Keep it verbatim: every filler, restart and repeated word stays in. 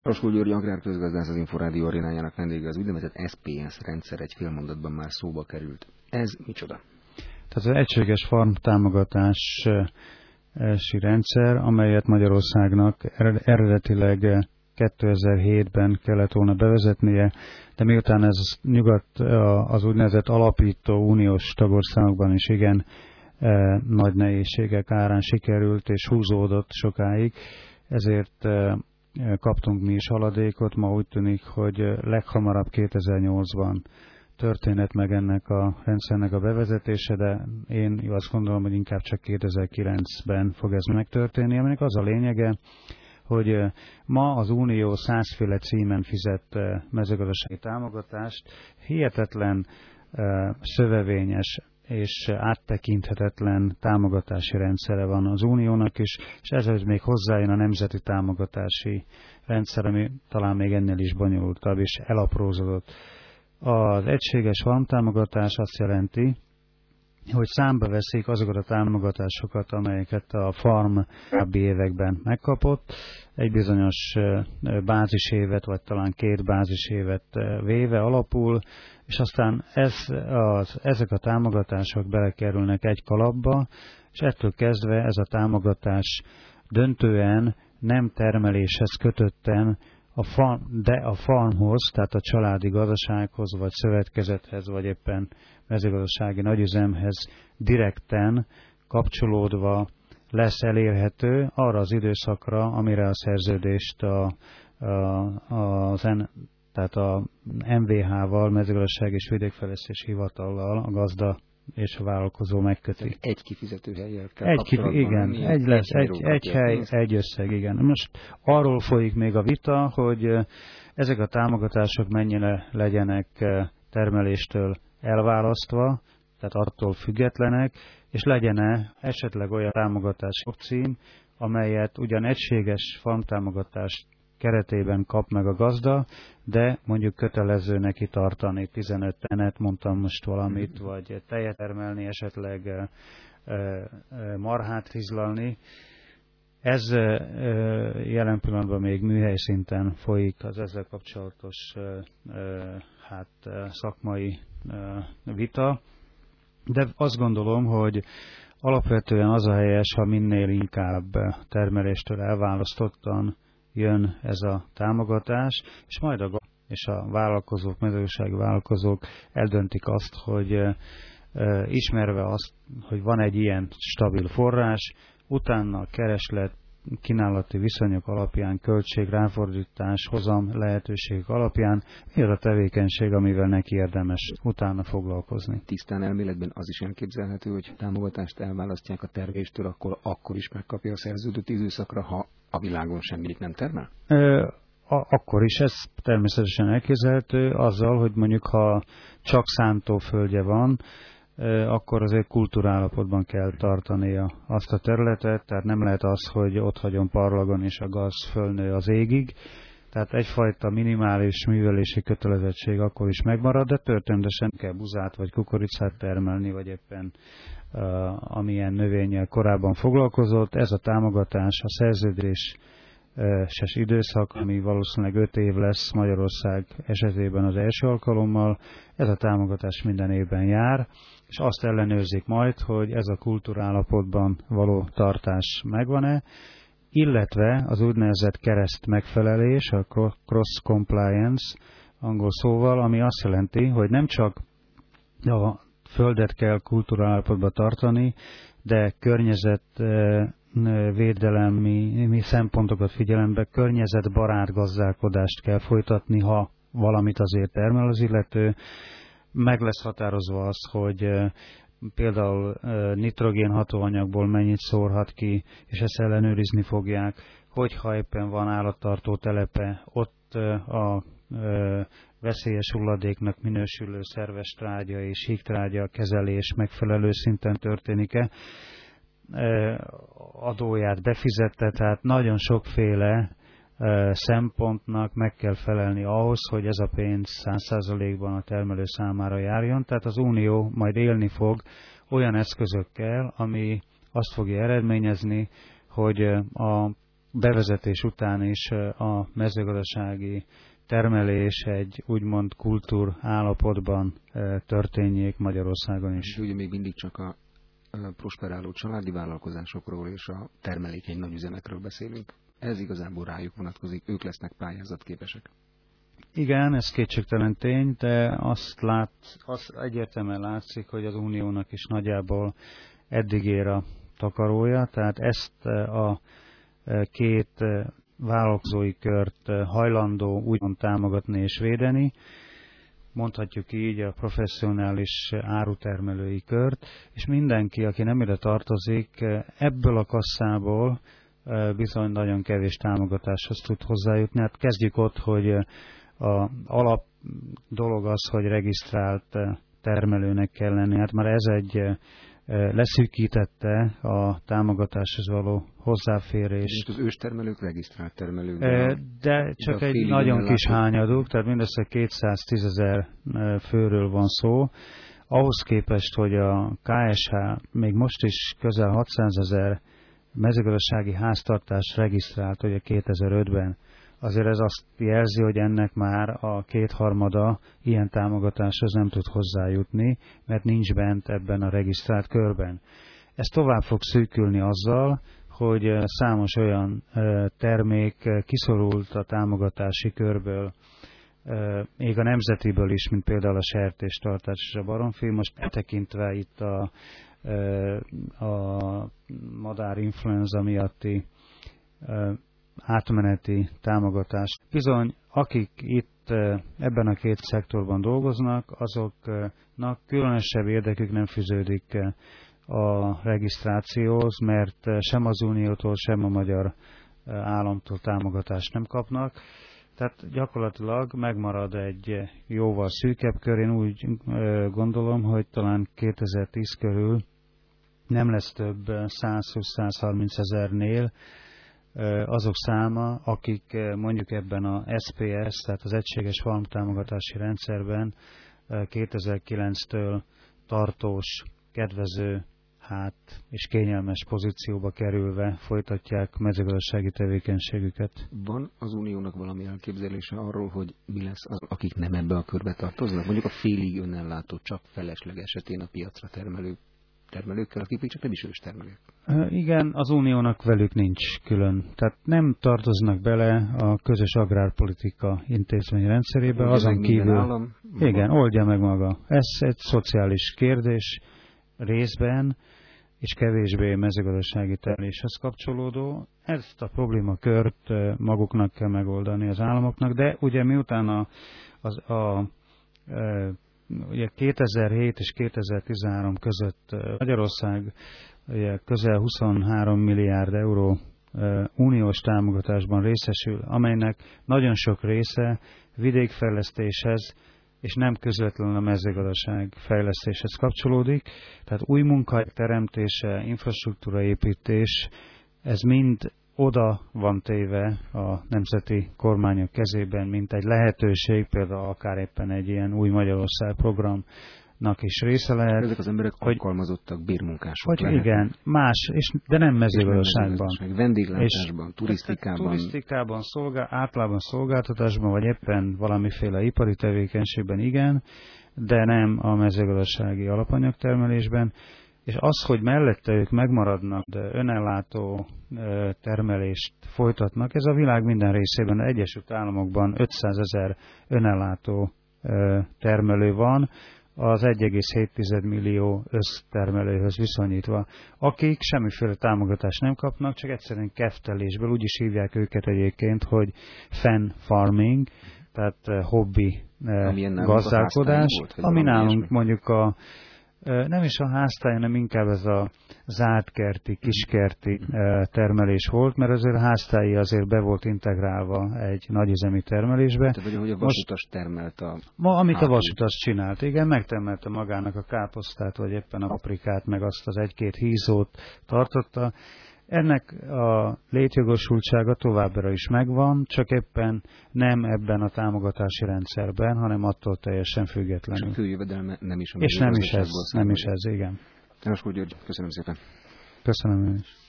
Roskó György agrárközgazdász, az Inforádió arénájának vendége, az úgynevezett es pé es rendszer egy fél mondatban már szóba került. Ez micsoda? Tehát az egységes farm támogatási rendszer, amelyet Magyarországnak eredetileg kétezer-hétben kellett volna bevezetnie, de miután ez nyugat az úgynevezett alapító uniós tagországokban is igen nagy nehézségek árán sikerült és húzódott sokáig, ezért kaptunk mi is haladékot. Ma úgy tűnik, hogy leghamarabb kétezer-nyolcban történet meg ennek a rendszernek a bevezetése, de én azt gondolom, hogy inkább csak kétezer-kilencben fog ez megtörténni, aminek az a lényege, hogy ma az Unió százféle címen fizet mezőgazdasági támogatást, hihetetlen szövevényes és áttekinthetetlen támogatási rendszere van az Uniónak is, és ezzel még hozzájön a nemzeti támogatási rendszer, ami talán még ennél is bonyolultabb és elaprózódott. Az egységes farmtámogatás azt jelenti, hogy számba veszik azokat a támogatásokat, amelyeket a farm korábbi években megkapott, egy bizonyos bázisévet, vagy talán két bázisévet véve alapul, és aztán ez, az, ezek a támogatások belekerülnek egy kalapba, és ettől kezdve ez a támogatás döntően nem termeléshez kötötten, a farm, de a farmhoz, tehát a családi gazdasághoz, vagy szövetkezethez, vagy éppen mezőgazdasági nagyüzemhez direkten kapcsolódva lesz elérhető arra az időszakra, amire a szerződést a, a, az en, tehát a em vé há-val, Mezőgazdaság és Vidékfejlesztési Hivatallal a gazda és a vállalkozó megköti. Egy kifizetőhellyel kell egy kif- Igen, lenni, egy lesz, egy, egy hely, egy összeg, igen. Most arról folyik még a vita, hogy ezek a támogatások mennyire legyenek termeléstől elválasztva, tehát attól függetlenek, és legyen-e esetleg olyan támogatási opcím, amelyet ugyan egységes farmtámogatást keretében kap meg a gazda, de mondjuk kötelező neki tartani tizenöt tenet, mondtam most valamit, vagy tejet termelni, esetleg marhát hizlalni. Ez jelen pillanatban még műhely szinten folyik az ezzel kapcsolatos hát, szakmai vita, de azt gondolom, hogy alapvetően az a helyes, ha minél inkább termeléstől elválasztottan jön ez a támogatás, és majd a és a vállalkozók, mezőgazdasági vállalkozók eldöntik azt, hogy e, e, ismerve azt, hogy van egy ilyen stabil forrás, utána a kereslet, kínálati viszonyok alapján, költség, ráfordítás, hozam lehetőségek alapján mi az a tevékenység, amivel neki érdemes utána foglalkozni. Tisztán elméletben az is elképzelhető, hogy támogatást elválasztják a tervéstől, akkor, akkor is megkapja a szerződött időszakra, ha a világon semmit nem termel? E, Akkor is ez természetesen elképzelhető, azzal, hogy mondjuk ha csak szántóföldje van, akkor azért kultúrállapotban kell tartania azt a területet, tehát nem lehet az, hogy ott hagyjon parlagon és a gaz fölnő az égig. Tehát egyfajta minimális művelési kötelezettség akkor is megmarad, de történetesen kell buzát vagy kukoricát termelni, vagy éppen uh, amilyen növényel korábban foglalkozott. Ez a támogatás, a szerződés ses időszak, ami valószínűleg öt év lesz Magyarország esetében az első alkalommal. Ez a támogatás minden évben jár, és azt ellenőrzik majd, hogy ez a kultúrállapotban való tartás megvan-e, illetve az úgynevezett kereszt megfelelés, a cross compliance angol szóval, ami azt jelenti, hogy nem csak a földet kell kultúrállapotban tartani, de környezet védelemi mi szempontokat figyelembe, környezetbarát gazdálkodást kell folytatni, ha valamit azért termel az illető. Meg lesz határozva az, hogy például nitrogén hatóanyagból mennyit szórhat ki, és ezt ellenőrizni fogják, hogyha éppen van állattartó telepe, ott a veszélyes hulladéknak minősülő szerves trágya és hígtrágya kezelés megfelelő szinten történik-e, adóját befizette, tehát nagyon sokféle szempontnak meg kell felelni ahhoz, hogy ez a pénz száz százalékban a termelő számára járjon. Tehát az Unió majd élni fog olyan eszközökkel, ami azt fogja eredményezni, hogy a bevezetés után is a mezőgazdasági termelés egy úgymond kultúr állapotban történjék Magyarországon is. Ugye még mindig csak a prosperáló családi vállalkozásokról és a termelékeny nagyüzemekről beszélünk. Ez igazából rájuk vonatkozik, ők lesznek pályázatképesek. Igen, ez kétségtelen tény, de azt, lát, azt egyértelműen látszik, hogy az Uniónak is nagyjából eddig ér a takarója, tehát ezt a két vállalkozói kört hajlandó úgymond támogatni és védeni, mondhatjuk így a professzionális árutermelői kört, és mindenki, aki nem ide tartozik, ebből a kasszából bizony nagyon kevés támogatáshoz tud hozzájutni. Hát kezdjük ott, hogy a alap dolog az, hogy regisztrált termelőnek kell lenni. Hát már ez egy leszűkítette a támogatáshoz való hozzáférés. Most az őstermelők regisztrált termelők. De csak de egy nagyon kis hányaduk, tehát mindössze kétszáztízezer főről van szó. Ahhoz képest, hogy a ká es há még most is közel hatszázezer mezőgazdasági háztartást regisztrált ugye kétezer-ötben, azért ez azt jelzi, hogy ennek már a kétharmada ilyen támogatáshoz nem tud hozzájutni, mert nincs bent ebben a regisztrált körben. Ez tovább fog szűkülni azzal, hogy számos olyan termék kiszorult a támogatási körből, még a nemzetiből is, mint például a sertéstartás és a baromfi, most tekintve itt a, a madárinfluenza miatti átmeneti támogatást. Bizony, akik itt ebben a két szektorban dolgoznak, azoknak különösebb érdekük nem fűződik a regisztrációhoz, mert sem az Uniótól, sem a magyar államtól támogatást nem kapnak. Tehát gyakorlatilag megmarad egy jóval szűkebb kör. Én úgy gondolom, hogy talán kétezer-tíz körül nem lesz több százhúsz-százharminc ezernél azok száma, akik mondjuk ebben a es pé es, tehát az Egységes Farmtámogatási Rendszerben kétezer-kilenctől tartós, kedvező, hát és kényelmes pozícióba kerülve folytatják mezőgazdasági tevékenységüket. Van az Uniónak valami elképzelése arról, hogy mi lesz az, akik nem ebbe a körbe tartoznak? Mondjuk a félig önellátó, csak felesleg esetén a piacra termelő termelőkkel, akik még csak nem is őstermelők. Igen, az Uniónak velük nincs külön. Tehát nem tartoznak bele a közös agrárpolitika intézmény rendszerébe, azon kívül... Állam, igen, oldja meg maga. Ez egy szociális kérdés részben, és kevésbé mezőgazdasági termeléshez kapcsolódó. Ezt a problémakört maguknak kell megoldani az államoknak, de ugye miután a, a, a, a ugye kétezer-hét és kétezer-tizenhárom között Magyarország ugye közel huszonhárom milliárd euró uniós támogatásban részesül, amelynek nagyon sok része vidékfejlesztéshez és nem közvetlenül a mezőgazdaság fejlesztéshez kapcsolódik. Tehát új munkahelyek teremtése, infrastruktúraépítés, ez mind oda van téve a nemzeti kormányok kezében, mint egy lehetőség, például akár éppen egy ilyen új Magyarország programnak is része lehet. Ezek az emberek hogy, alkalmazottak, bérmunkások hogy lehet. Igen, más, és, de nem mezőgazdaságban. Vendéglátásban, turisztikában. Turisztikában, szolgál, általában szolgáltatásban, vagy éppen valamiféle ipari tevékenységben igen, de nem a mezőgazdasági alapanyagtermelésben. És az, hogy mellette ők megmaradnak, de önellátó termelést folytatnak, ez a világ minden részében, az Egyesült Államokban ötszázezer önellátó termelő van, az egy egész hét millió össztermelőhöz viszonyítva, akik semmiféle támogatást nem kapnak, csak egyszerűen keftelésből, úgy is hívják őket egyébként, hogy fan farming, tehát hobbi gazdálkodás, ami nálunk mondjuk a nem is a háztály, hanem inkább ez a zártkerti, kiskerti termelés volt, mert azért a háztályi azért be volt integrálva egy nagyüzemi termelésbe. Tehát vagy, hogy a vasutas termelt a... Ma, amit hátul. A vasutas csinált, igen, megtermelte magának a káposztát, vagy éppen a paprikát, meg azt az egy-két hízót tartotta. Ennek a létjogosultsága továbbra is megvan, csak éppen nem ebben a támogatási rendszerben, hanem attól teljesen függetlenül. És a főjövedelme nem is a És nem is ez, nem is ez, igen. Jánoskó György, köszönöm szépen. Köszönöm én is.